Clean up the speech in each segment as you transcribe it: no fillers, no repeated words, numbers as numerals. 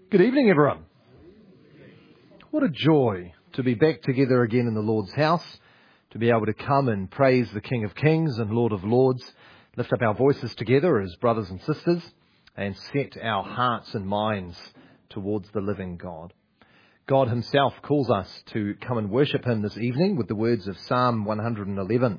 Good evening, everyone. What a joy to be back together again in the Lord's house, to be able to come and praise the King of Kings and Lord of Lords, lift up our voices together as brothers and sisters, and set our hearts and minds towards the living God. God himself calls us to come and worship him this evening with the words of Psalm 111.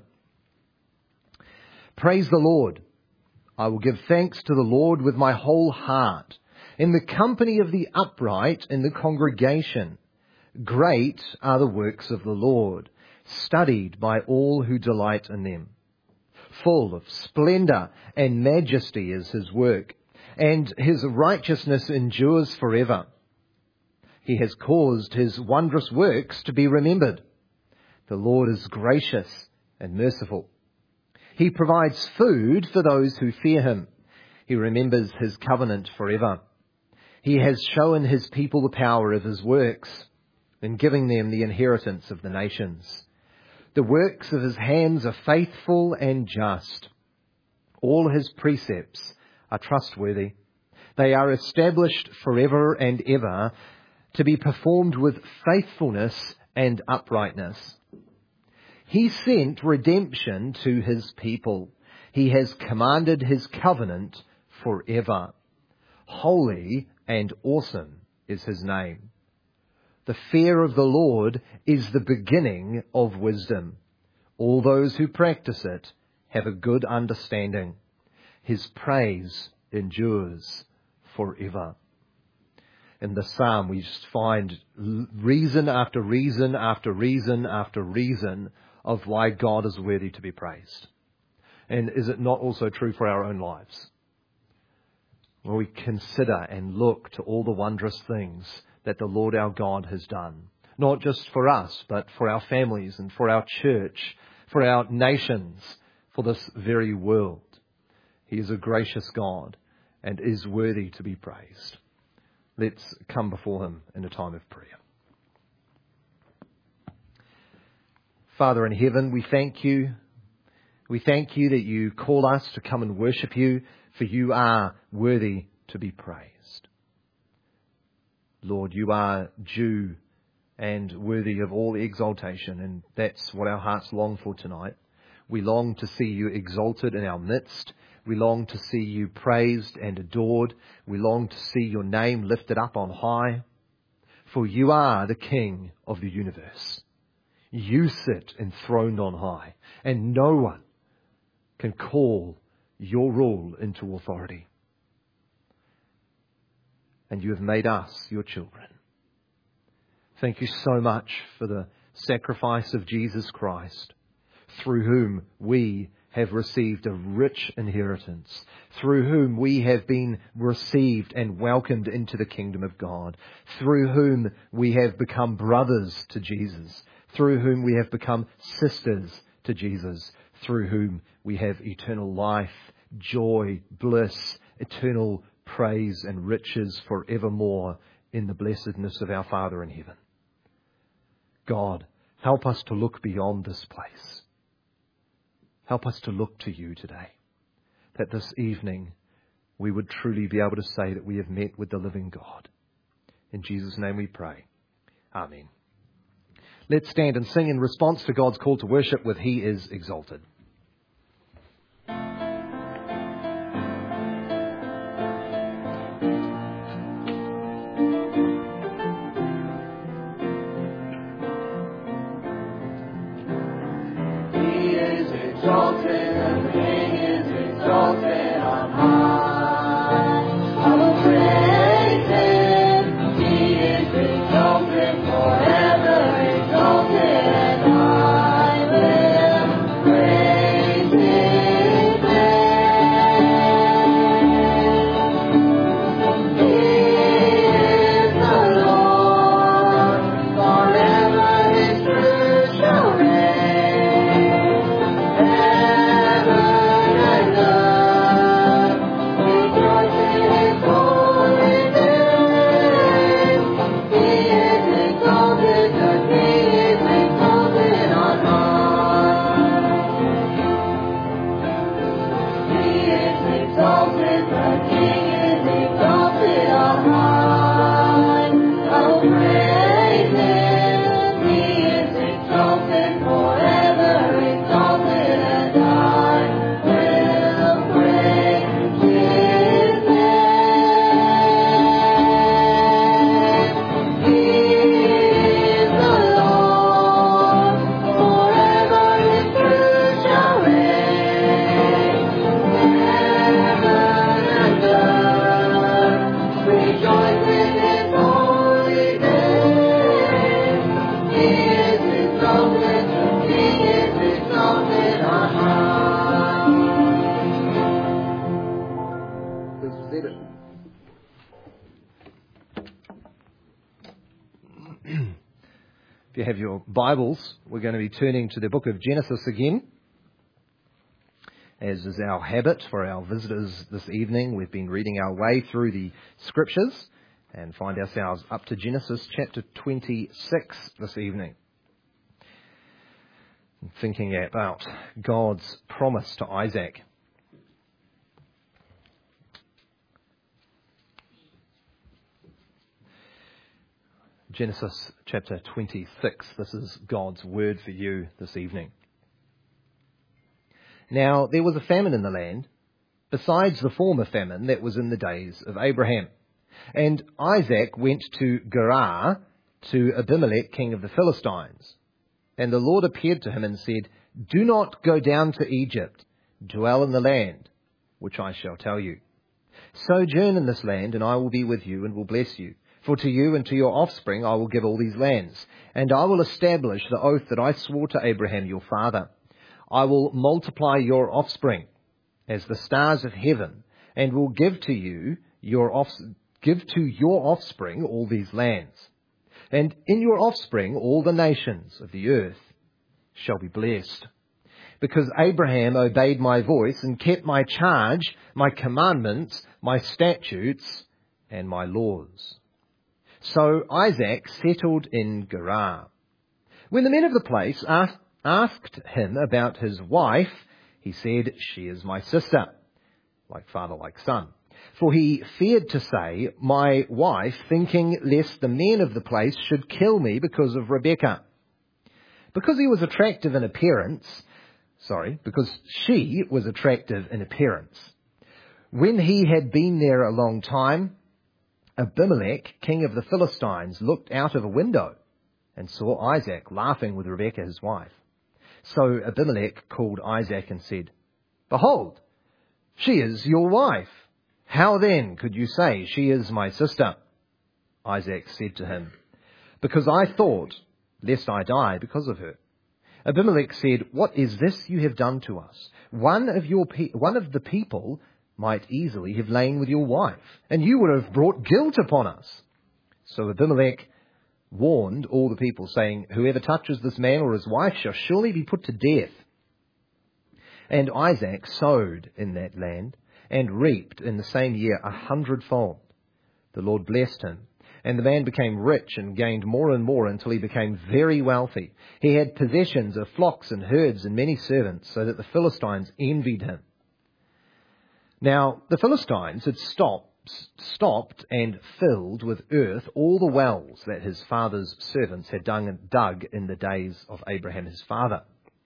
Praise the Lord. I will give thanks to the Lord with my whole heart, in the company of the upright in the congregation. Great are the works of the Lord, studied by all who delight in them. Full of splendour and majesty is his work, and his righteousness endures forever. He has caused his wondrous works to be remembered. The Lord is gracious and merciful. He provides food for those who fear him. He remembers his covenant forever. He has shown his people the power of his works, in giving them the inheritance of the nations. The works of his hands are faithful and just. All his precepts are trustworthy. They are established forever and ever, to be performed with faithfulness and uprightness. He sent redemption to his people. He has commanded his covenant forever. Holy and awesome is his name. The fear of the Lord is the beginning of wisdom. All those who practice it have a good understanding. His praise endures forever. In the psalm, we just find reason after reason after reason after reason of why God is worthy to be praised. And is it not also true for our own lives? When we consider and look to all the wondrous things that the Lord our God has done, not just for us, but for our families and for our church, for our nations, for this very world. He is a gracious God and is worthy to be praised. Let's come before him in a time of prayer. Father in heaven, we thank you. We thank you that you call us to come and worship you, for you are worthy to be praised. Lord, you are due and worthy of all exaltation, and that's what our hearts long for tonight. We long to see you exalted in our midst. We long to see you praised and adored. We long to see your name lifted up on high. For you are the King of the universe. You sit enthroned on high, and no one can call your rule into authority. And you have made us your children. Thank you so much for the sacrifice of Jesus Christ, through whom we have received a rich inheritance, through whom we have been received and welcomed into the kingdom of God, through whom we have become brothers to Jesus, through whom we have become sisters to Jesus, through whom we have eternal life, joy, bliss, eternal praise and riches forevermore in the blessedness of our Father in heaven. God, help us to look beyond this place. Help us to look to you today, that this evening we would truly be able to say that we have met with the living God. In Jesus' name we pray. Amen. Let's stand and sing in response to God's call to worship with He is Exalted. Forever exalted, and I will praise. Please be seated. If you have your Bibles, we're going to be turning to the book of Genesis again. As is our habit for our visitors this evening, we've been reading our way through the Scriptures and find ourselves up to Genesis chapter 26 this evening. Thinking about God's promise to Isaac. Genesis chapter 26. This is God's word for you this evening. Now there was a famine in the land, besides the former famine that was in the days of Abraham. And Isaac went to Gerar to Abimelech, king of the Philistines. And the Lord appeared to him and said, "Do not go down to Egypt, dwell in the land, which I shall tell you. Sojourn in this land, and I will be with you and will bless you. For to you and to your offspring I will give all these lands, and I will establish the oath that I swore to Abraham your father. I will multiply your offspring as the stars of heaven, and will give to your offspring all these lands. And in your offspring all the nations of the earth shall be blessed. Because Abraham obeyed my voice and kept my charge, my commandments, my statutes, and my laws." So Isaac settled in Gerar. When the men of the place asked him about his wife, he said, "She is my sister," like father, like son. For he feared to say, "my wife," thinking lest the men of the place should kill me because of Rebekah. Because she was attractive in appearance. When he had been there a long time, Abimelech, king of the Philistines, looked out of a window and saw Isaac laughing with Rebekah his wife. So Abimelech called Isaac and said, "Behold, she is your wife. How then could you say, 'She is my sister'?" Isaac said to him, "Because I thought, lest I die because of her." Abimelech said, "What is this you have done to us? One of the people might easily have lain with your wife, and you would have brought guilt upon us." So Abimelech warned all the people, saying, "Whoever touches this man or his wife shall surely be put to death." And Isaac sowed in that land, and reaped in the same year 100-fold. The Lord blessed him, and the man became rich and gained more and more until he became very wealthy. He had possessions of flocks and herds and many servants, so that the Philistines envied him. Now the Philistines had stopped and filled with earth all the wells that his father's servants had dug in the days of Abraham his father.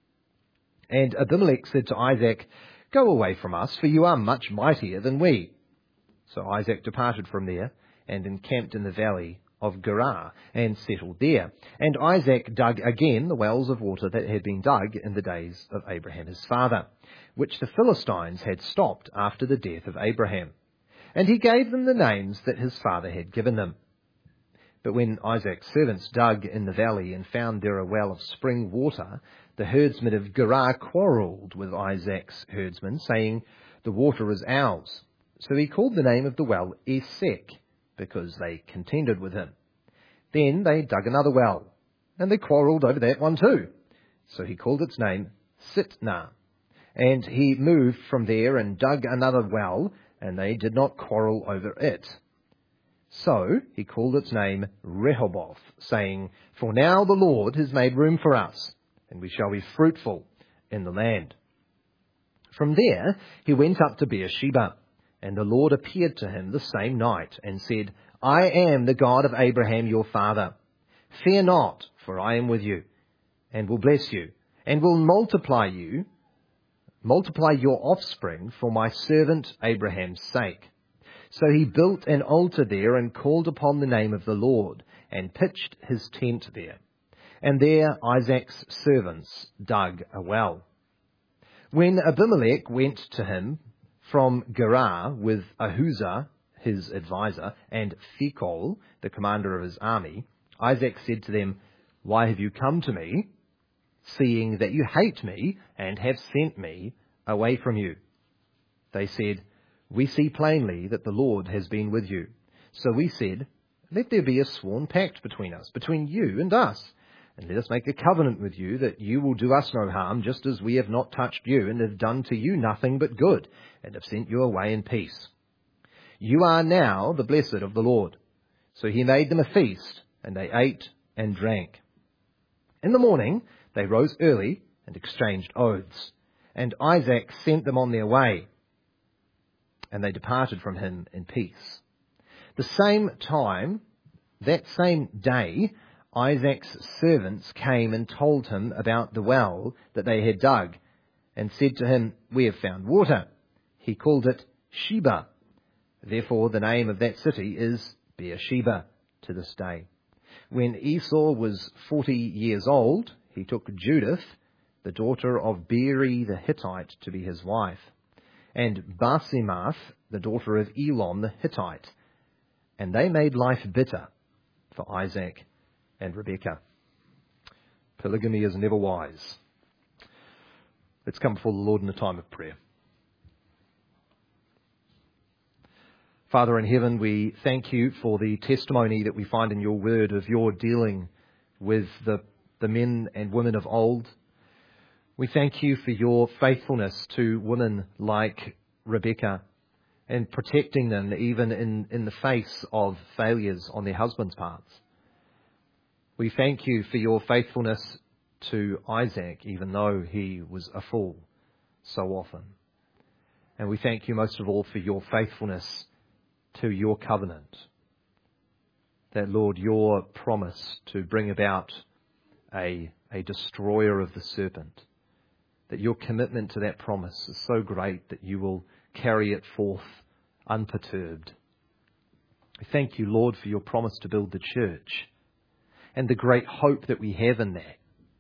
And Abimelech said to Isaac, "Go away from us, for you are much mightier than we." So Isaac departed from there and encamped in the valley of Gerar and settled there. And Isaac dug again the wells of water that had been dug in the days of Abraham his father, which the Philistines had stopped after the death of Abraham. And he gave them the names that his father had given them. But when Isaac's servants dug in the valley and found there a well of spring water, the herdsmen of Gerar quarrelled with Isaac's herdsmen, saying, "The water is ours." So he called the name of the well Esek, because they contended with him. Then they dug another well, and they quarrelled over that one too. So he called its name Sitnah. And he moved from there and dug another well, and they did not quarrel over it. So he called its name Rehoboth, saying, "For now the Lord has made room for us, and we shall be fruitful in the land." From there he went up to Beersheba, and the Lord appeared to him the same night and said, "I am the God of Abraham your father. Fear not, for I am with you, and will bless you, and will multiply your offspring for my servant Abraham's sake." So he built an altar there and called upon the name of the Lord, and pitched his tent there. And there Isaac's servants dug a well. When Abimelech went to him from Gerar with Ahuzah, his advisor, and Phicol, the commander of his army, Isaac said to them, "Why have you come to me, seeing that you hate me and have sent me away from you?" They said, We see plainly that the Lord has been with you. So we said, let there be a sworn pact between us, between you and us. And let us make a covenant with you that you will do us no harm, just as we have not touched you and have done to you nothing but good, and have sent you away in peace. You are now the blessed of the Lord. So he made them a feast, and they ate and drank. In the morning they rose early and exchanged oaths, and Isaac sent them on their way, and they departed from him in peace. That same day, Isaac's servants came and told him about the well that they had dug, and said to him, we have found water. He called it Sheba. Therefore the name of that city is Beersheba to this day. When Esau was 40 years old, he took Judith, the daughter of Beeri the Hittite, to be his wife, and Basemath, the daughter of Elon the Hittite. And they made life bitter for Isaac and Rebekah. Polygamy is never wise. Let's come before the Lord in a time of prayer. Father in heaven, we thank you for the testimony that we find in your word of your dealing with the men and women of old. We thank you for your faithfulness to women like Rebekah and protecting them even in the face of failures on their husbands' parts. We thank you for your faithfulness to Isaac, even though he was a fool so often. And we thank you most of all for your faithfulness to your covenant. That, Lord, your promise to bring about a destroyer of the serpent, that your commitment to that promise is so great that you will carry it forth unperturbed. We thank you, Lord, for your promise to build the church and the great hope that we have in that.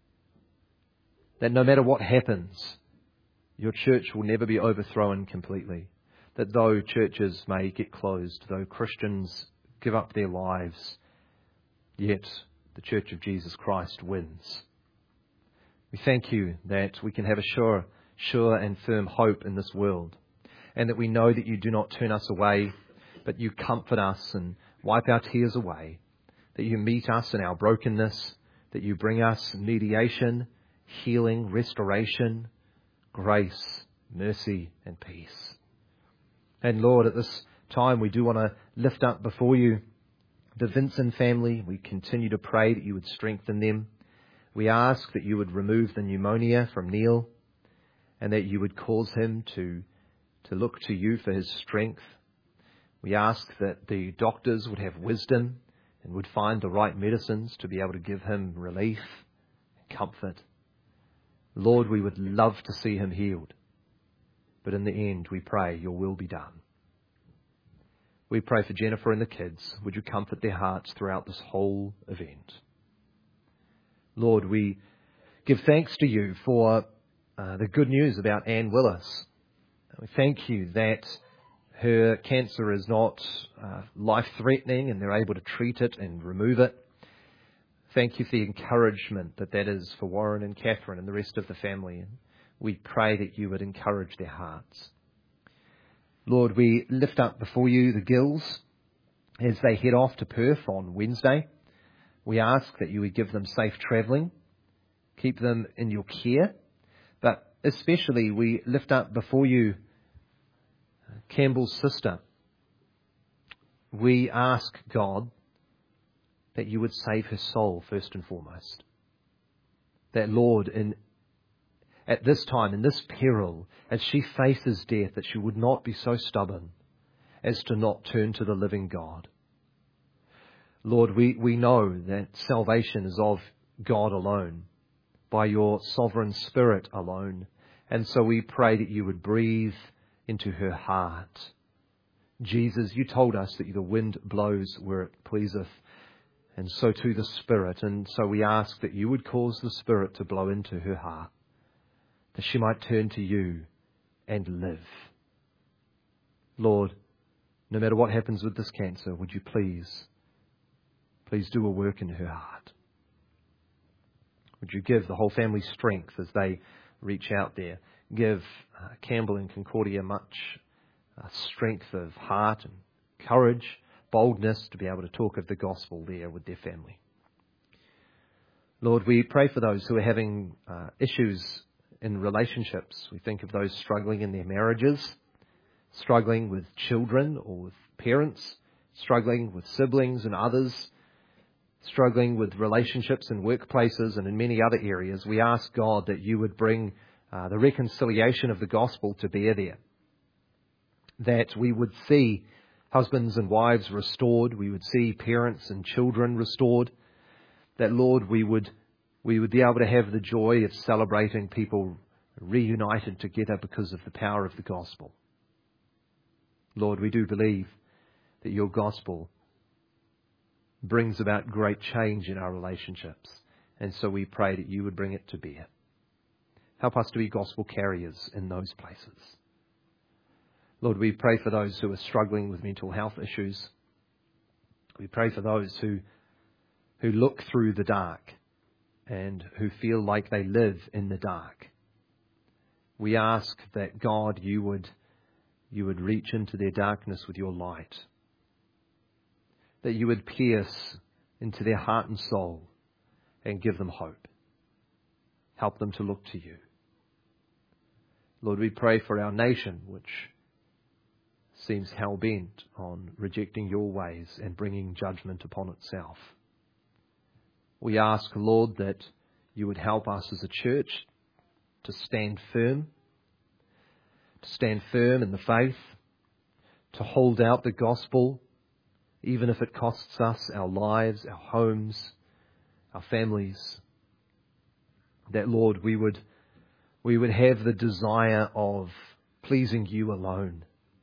That no matter what happens, your church will never be overthrown completely. That though churches may get closed, though Christians give up their lives, yet the Church of Jesus Christ wins. We thank you that we can have a sure and firm hope in this world, and that we know that you do not turn us away, but you comfort us and wipe our tears away, that you meet us in our brokenness, that you bring us mediation, healing, restoration, grace, mercy, and peace. And Lord, at this time we do want to lift up before you the Vinson family. We continue to pray that you would strengthen them. We ask that you would remove the pneumonia from Neil, and that you would cause him to look to you for his strength. We ask that the doctors would have wisdom and would find the right medicines to be able to give him relief and comfort. Lord, we would love to see him healed. But in the end, we pray your will be done. We pray for Jennifer and the kids. Would you comfort their hearts throughout this whole event? Lord, we give thanks to you for the good news about Anne Willis. We thank you that her cancer is not life-threatening and they're able to treat it and remove it. Thank you for the encouragement that is for Warren and Catherine and the rest of the family. And we pray that you would encourage their hearts. Lord, we lift up before you the Gills as they head off to Perth on Wednesday. We ask that you would give them safe travelling, keep them in your care, but especially we lift up before you Campbell's sister. We ask, God, that you would save her soul first and foremost. That, Lord, at this time, in this peril, as she faces death, that she would not be so stubborn as to not turn to the living God. Lord, we know that salvation is of God alone, by your sovereign Spirit alone. And so we pray that you would breathe into her heart. Jesus, you told us that the wind blows where it pleaseth, and so too the Spirit. And so we ask that you would cause the Spirit to blow into her heart, that she might turn to you and live. Lord, no matter what happens with this cancer, would you please do a work in her heart. Would you give the whole family strength as they reach out there. Give Campbell and Concordia much strength of heart and courage, boldness to be able to talk of the gospel there with their family. Lord, we pray for those who are having issues in relationships. We think of those struggling in their marriages, struggling with children or with parents, struggling with siblings and others, struggling with relationships in workplaces and in many other areas. We ask, God, that you would bring the reconciliation of the gospel to bear there, that we would see husbands and wives restored, we would see parents and children restored, that, Lord, we would be able to have the joy of celebrating people reunited together because of the power of the gospel. Lord, we do believe that your gospel brings about great change in our relationships, and so we pray that you would bring it to bear. Help us to be gospel carriers in those places. Lord, we pray for those who are struggling with mental health issues. We pray for those who look through the dark and who feel like they live in the dark. We ask that, God, you would reach into their darkness with your light, that you would pierce into their heart and soul and give them hope. Help them to look to you. Lord, we pray for our nation, which seems hell-bent on rejecting your ways and bringing judgment upon itself. We ask, Lord, that you would help us as a church to stand firm in the faith, to hold out the gospel, even if it costs us our lives, our homes, our families. That, Lord, we would have the desire of pleasing you alone.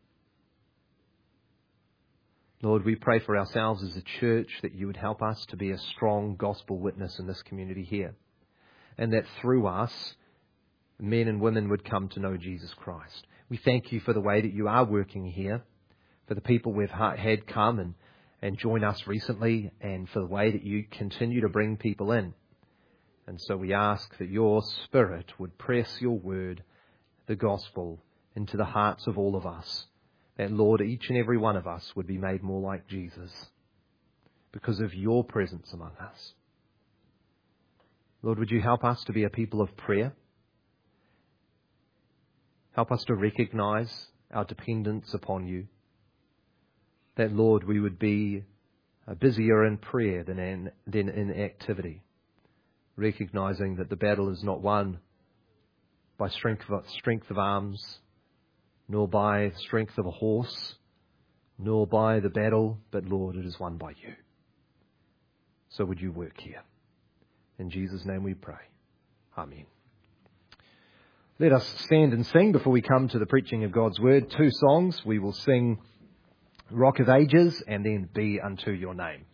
Lord, we pray for ourselves as a church that you would help us to be a strong gospel witness in this community here, and that through us, men and women would come to know Jesus Christ. We thank you for the way that you are working here, for the people we've had come and join us recently, and for the way that you continue to bring people in. And so we ask that your Spirit would press your word, the gospel, into the hearts of all of us. That, Lord, each and every one of us would be made more like Jesus because of your presence among us. Lord, would you help us to be a people of prayer? Help us to recognize our dependence upon you. That, Lord, we would be busier in prayer than in activity, recognizing that the battle is not won by strength of arms, nor by the strength of a horse, nor by the battle, but, Lord, it is won by you. So would you work here? In Jesus' name we pray. Amen. Let us stand and sing before we come to the preaching of God's Word. 2 songs. We will sing Rock of Ages and then Be Unto Your Name.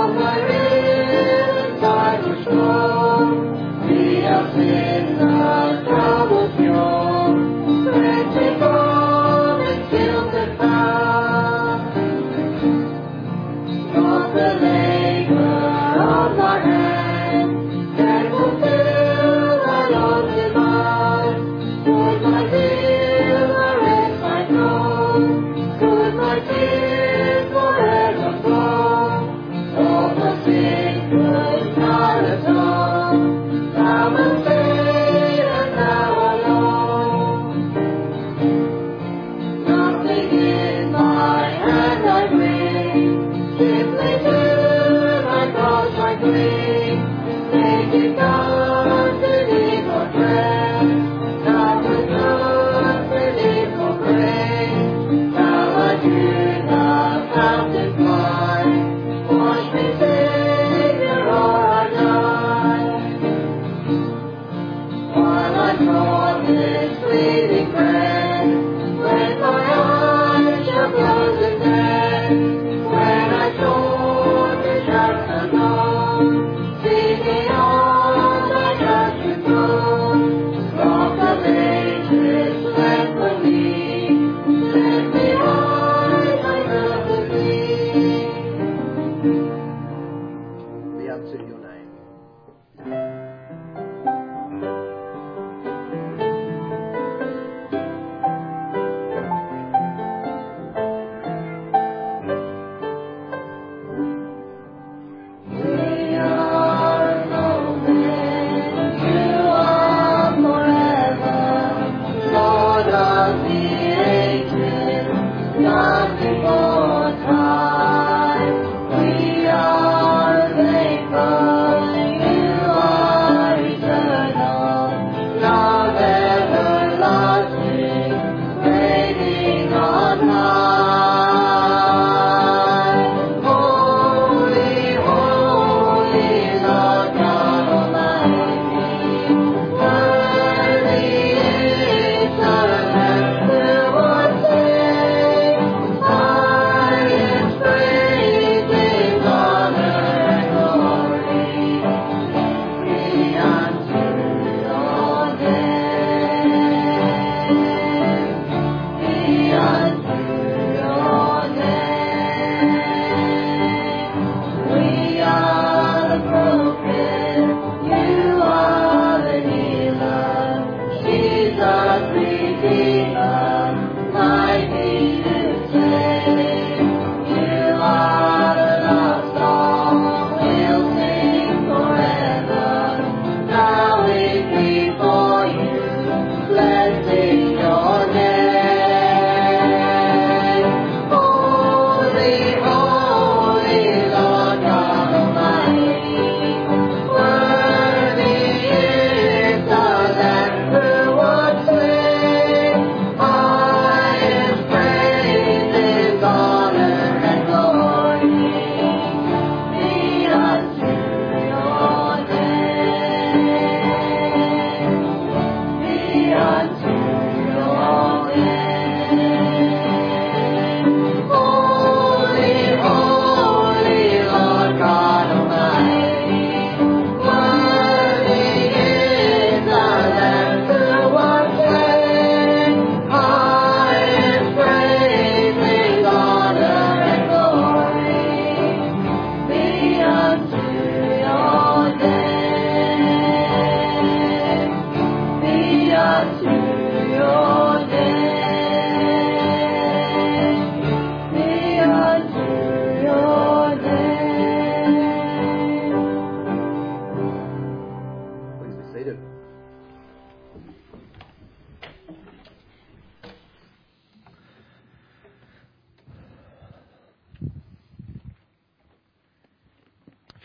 We have been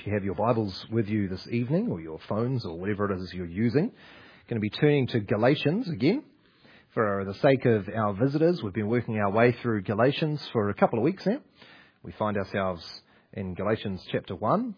If you have your Bibles with you this evening, or your phones, or whatever it is you're using, going to be turning to Galatians again. For the sake of our visitors, we've been working our way through Galatians for a couple of weeks now. We find ourselves in Galatians chapter 1.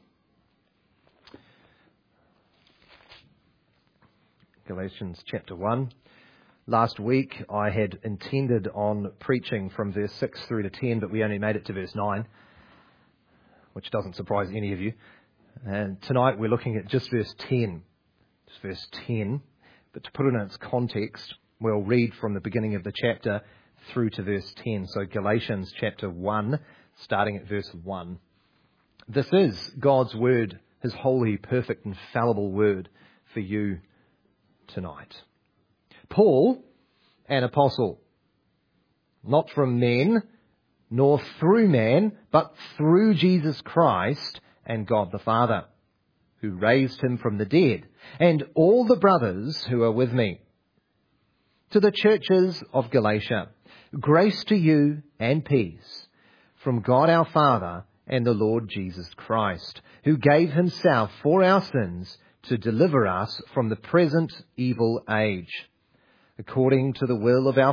Galatians chapter 1. Last week I had intended on preaching from verse 6 through to 10, but we only made it to verse 9, which doesn't surprise any of you. And tonight we're looking at just verse 10. Just verse 10. But to put it in its context, we'll read from the beginning of the chapter through to verse 10. So Galatians chapter 1, starting at verse 1. This is God's word, his holy, perfect, infallible word for you tonight. Paul, an apostle, not from men, nor through man, but through Jesus Christ and God the Father, who raised him from the dead, and all the brothers who are with me. To the churches of Galatia, grace to you and peace from God our Father and the Lord Jesus Christ, who gave himself for our sins to deliver us from the present evil age, according to the will of our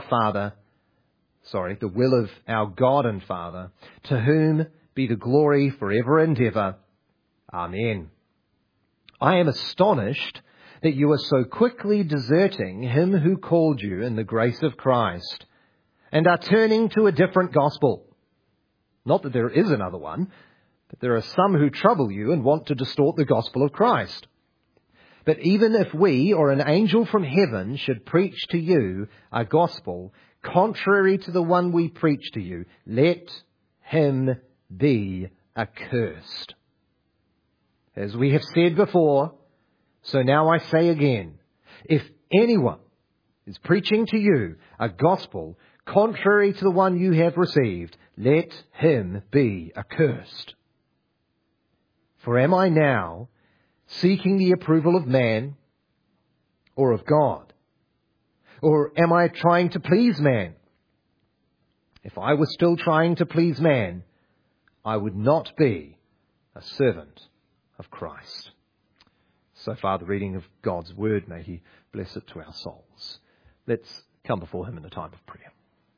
God and Father, to whom be the glory forever and ever. Amen. I am astonished that you are so quickly deserting him who called you in the grace of Christ, and are turning to a different gospel. Not that there is another one, but there are some who trouble you and want to distort the gospel of Christ. But even if we or an angel from heaven should preach to you a gospel contrary to the one we preach to you, let him be accursed. As we have said before, so now I say again, if anyone is preaching to you a gospel contrary to the one you have received, let him be accursed. For am I now seeking the approval of man or of God? Or am I trying to please man? If I was still trying to please man, I would not be a servant of Christ. So far the reading of God's word, may he bless it to our souls. Let's come before him in a time of prayer.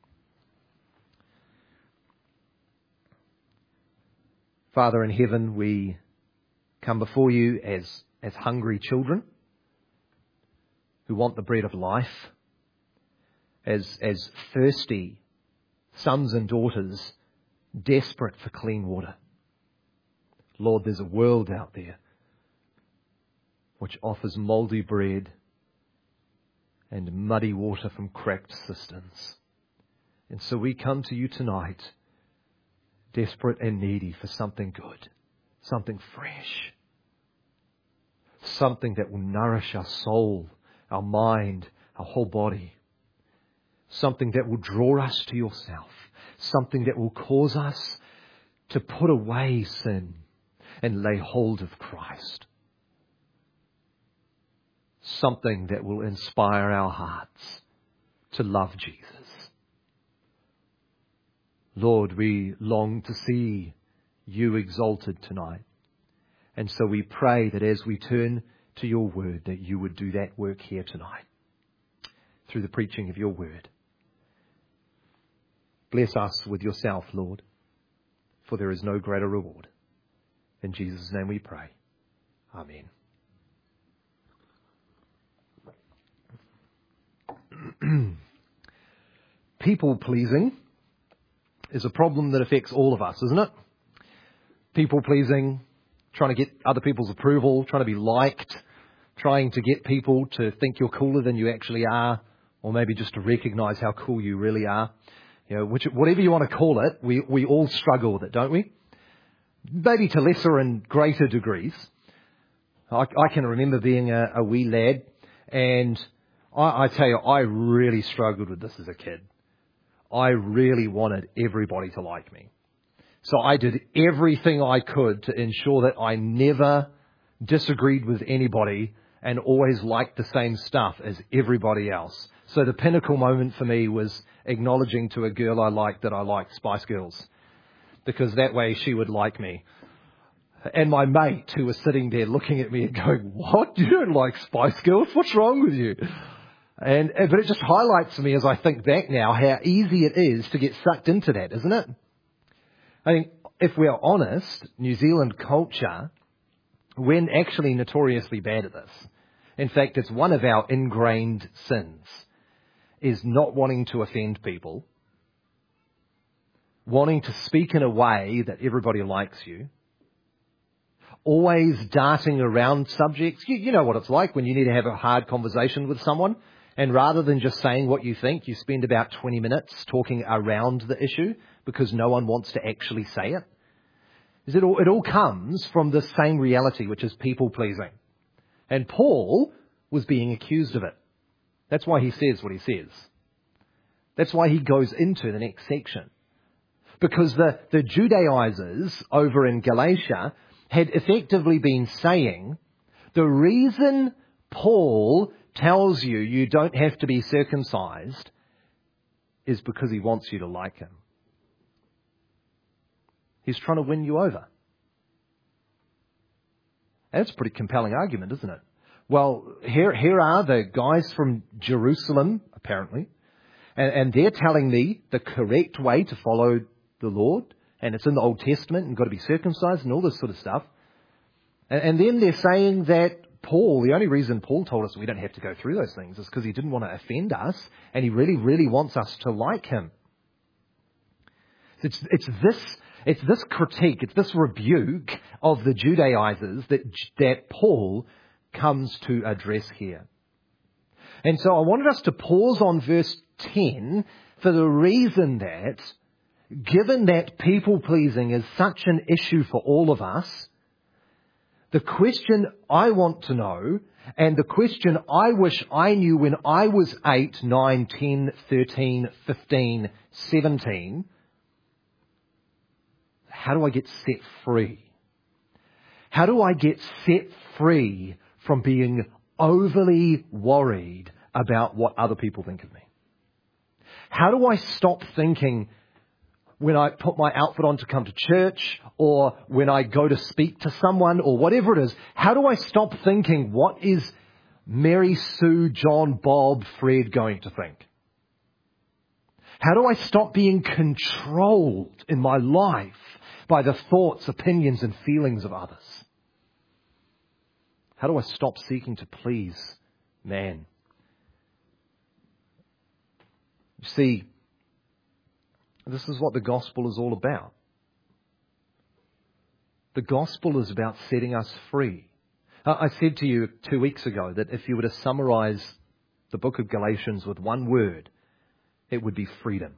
Father in heaven, we come before you as hungry children who want the bread of life, as thirsty sons and daughters desperate for clean water. Lord, there's a world out there which offers mouldy bread and muddy water from cracked cisterns. And so we come to you tonight, desperate and needy for something good, something fresh, something that will nourish our soul, our mind, our whole body, something that will draw us to yourself, something that will cause us to put away sin and lay hold of Christ, something that will inspire our hearts to love Jesus. Lord, we long to see you exalted tonight. And so we pray that as we turn to your word, that you would do that work here tonight through the preaching of your word. Bless us with yourself, Lord, for there is no greater reward. In Jesus' name we pray. Amen. People-pleasing is a problem that affects all of us, isn't it? People-pleasing, trying to get other people's approval, trying to be liked, trying to get people to think you're cooler than you actually are, or maybe just to recognise how cool you really are. You know, whatever you want to call it, we all struggle with it, don't we? Maybe to lesser and greater degrees. I can remember being a wee lad, and I tell you, I really struggled with this as a kid. I really wanted everybody to like me. So I did everything I could to ensure that I never disagreed with anybody and always liked the same stuff as everybody else. So the pinnacle moment for me was acknowledging to a girl I liked that I liked Spice Girls, because that way she would like me. And my mate who was sitting there looking at me and going, what? You don't like Spice Girls? What's wrong with you? But it just highlights to me as I think back now how easy it is to get sucked into that, isn't it? I think if we are honest, New Zealand culture, we're actually notoriously bad at this. In fact, it's one of our ingrained sins, is not wanting to offend people, wanting to speak in a way that everybody likes you, always darting around subjects. You know what it's like when you need to have a hard conversation with someone, and rather than just saying what you think, you spend about 20 minutes talking around the issue because no one wants to actually say it. It all comes from the same reality, which is people-pleasing. And Paul was being accused of it. That's why he says what he says. That's why he goes into the next section. Because the Judaizers over in Galatia had effectively been saying, the reason Paul tells you you don't have to be circumcised is because he wants you to like him. He's trying to win you over. That's a pretty compelling argument, isn't it? Well, here are the guys from Jerusalem, apparently, and they're telling me the correct way to follow the Lord, and it's in the Old Testament, and you've got to be circumcised and all this sort of stuff. And then they're saying that Paul, the only reason Paul told us we don't have to go through those things is because he didn't want to offend us, and he really, really wants us to like him. It's this critique, it's this rebuke of the Judaizers that Paul comes to address here. And so I wanted us to pause on verse 10 for the reason that, given that people-pleasing is such an issue for all of us, the question I want to know, and the question I wish I knew when I was 8, 9, 10, 13, 15, 17, how do I get set free? How do I get set free from being overly worried about what other people think of me? How do I stop thinking when I put my outfit on to come to church, or when I go to speak to someone, or whatever it is, how do I stop thinking, what is Mary, Sue, John, Bob, Fred going to think? How do I stop being controlled in my life by the thoughts, opinions, and feelings of others? How do I stop seeking to please man? You see, this is what the gospel is all about. The gospel is about setting us free. I said to you 2 weeks ago that if you were to summarize the book of Galatians with one word, it would be freedom.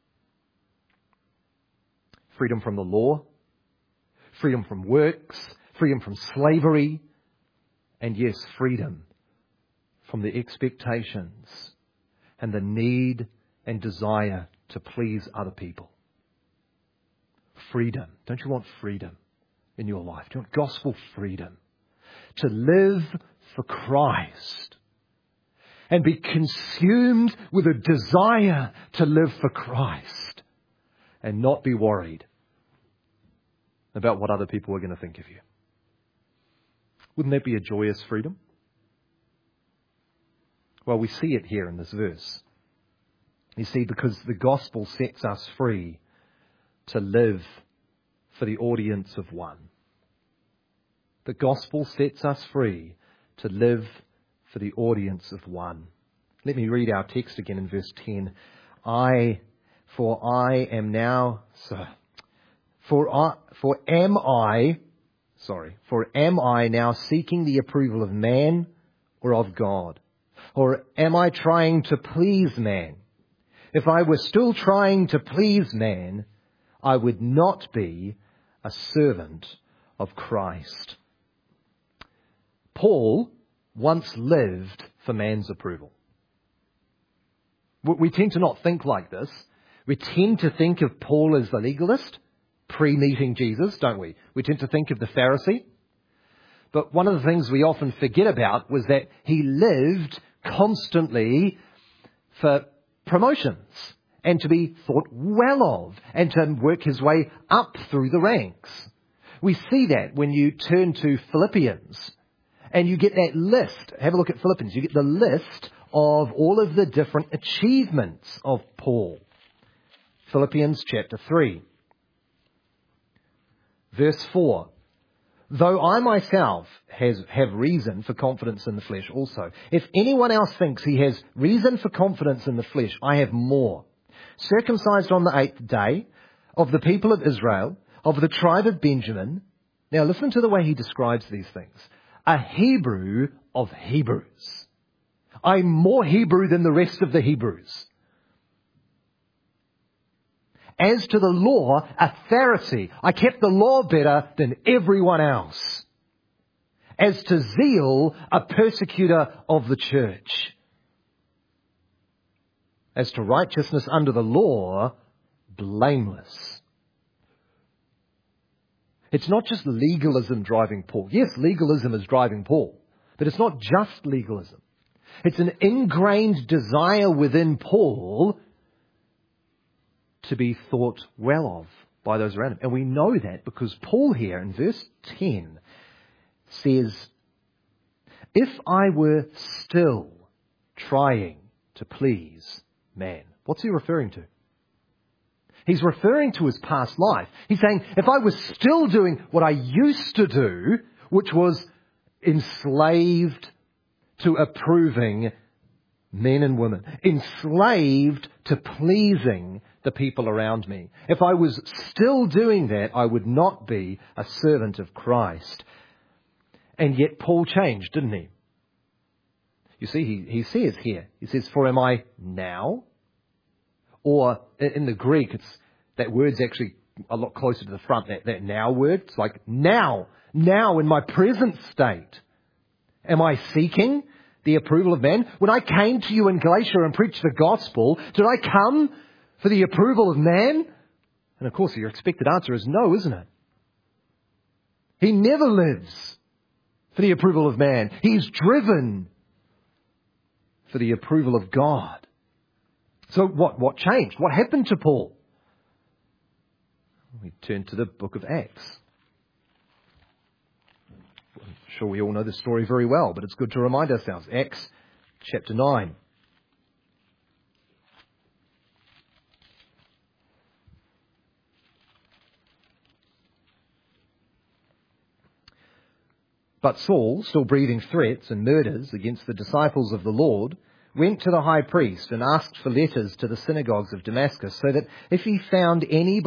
Freedom from the law, freedom from works, freedom from slavery, and yes, freedom from the expectations and the need and desire to please other people. Freedom. Don't you want freedom in your life? Do you want gospel freedom? To live for Christ and be consumed with a desire to live for Christ and not be worried about what other people are going to think of you. Wouldn't that be a joyous freedom? Well, we see it here in this verse. You see, because the gospel sets us free to live for the audience of one. The gospel sets us free to live for the audience of one. Let me read our text again in verse 10. Am I now seeking the approval of man or of God? Or am I trying to please man? If I were still trying to please man, I would not be a servant of Christ. Paul once lived for man's approval. We tend to not think like this. We tend to think of Paul as the legalist, pre-meeting Jesus, don't we? We tend to think of the Pharisee. But one of the things we often forget about was that he lived constantly for promotions and to be thought well of and to work his way up through the ranks. We see that when you turn to Philippians and you get that list. Have a look at Philippians. You get the list of all of the different achievements of Paul. Philippians chapter 3. Verse 4. Though I myself have reason for confidence in the flesh also. If anyone else thinks he has reason for confidence in the flesh, I have more. Circumcised on the 8th day, of the people of Israel, of the tribe of Benjamin. Now listen to the way he describes these things. A Hebrew of Hebrews. I'm more Hebrew than the rest of the Hebrews. As to the law, a Pharisee. I kept the law better than everyone else. As to zeal, a persecutor of the church. As to righteousness under the law, blameless. It's not just legalism driving Paul. Yes, legalism is driving Paul, but it's not just legalism. It's an ingrained desire within Paul to be thought well of by those around him. And we know that because Paul here in verse 10 says, if I were still trying to please man. What's he referring to? He's referring to his past life. He's saying, if I was still doing what I used to do, which was enslaved to approving men and women, enslaved to pleasing the people around me. If I was still doing that, I would not be a servant of Christ. And yet Paul changed, didn't he? You see, he says here, he says, for am I now? Or in the Greek, that word's actually a lot closer to the front, that now word. It's like now in my present state, am I seeking the approval of man? When I came to you in Galatia and preached the gospel, did I come for the approval of man? And of course, your expected answer is no, isn't it? He never lives for the approval of man. He's driven for the approval of God. So what changed? What happened to Paul? We turn to the book of Acts. I'm sure we all know this story very well, but it's good to remind ourselves. Acts chapter 9. But Saul, still breathing threats and murders against the disciples of the Lord, went to the high priest and asked for letters to the synagogues of Damascus, so that if he found any